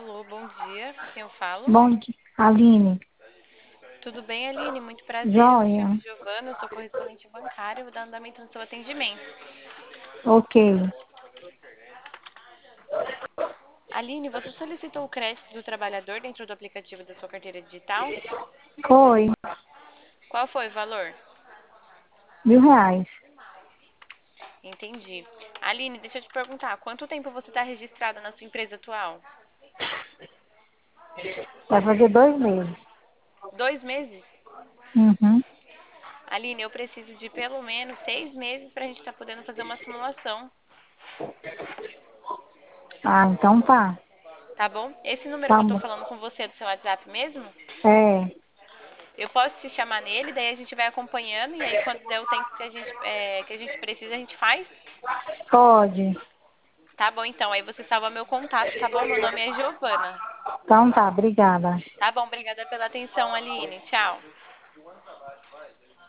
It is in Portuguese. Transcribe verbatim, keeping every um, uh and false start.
Alô, bom dia. Com quem eu falo? Bom dia, Aline. Tudo bem, Aline? Muito prazer. Me Joia. chamo Giovana, eu sou correspondente bancária. Vou dar andamento no seu atendimento. Ok. Aline, você solicitou o crédito do trabalhador dentro do aplicativo da sua carteira digital? Foi. Qual foi o valor? Mil reais. Entendi. Aline, deixa eu te perguntar, quanto tempo você está registrada na sua empresa atual? Vai fazer dois meses. Dois meses? Uhum. Aline, eu preciso de pelo menos seis meses para a gente estar podendo fazer uma simulação, Ah, então tá. tá bom? Esse número Tá que eu tô bom. falando com você é do seu WhatsApp mesmo? É, Eu posso te chamar nele, daí a gente vai acompanhando e aí quando der o tempo que a gente, é, que a gente precisa, a gente faz. pode. Tá bom, então. Aí você salva meu contato, tá bom? Meu nome é Giovana. Então tá, obrigada. Tá bom, obrigada pela atenção, Aline. Tchau.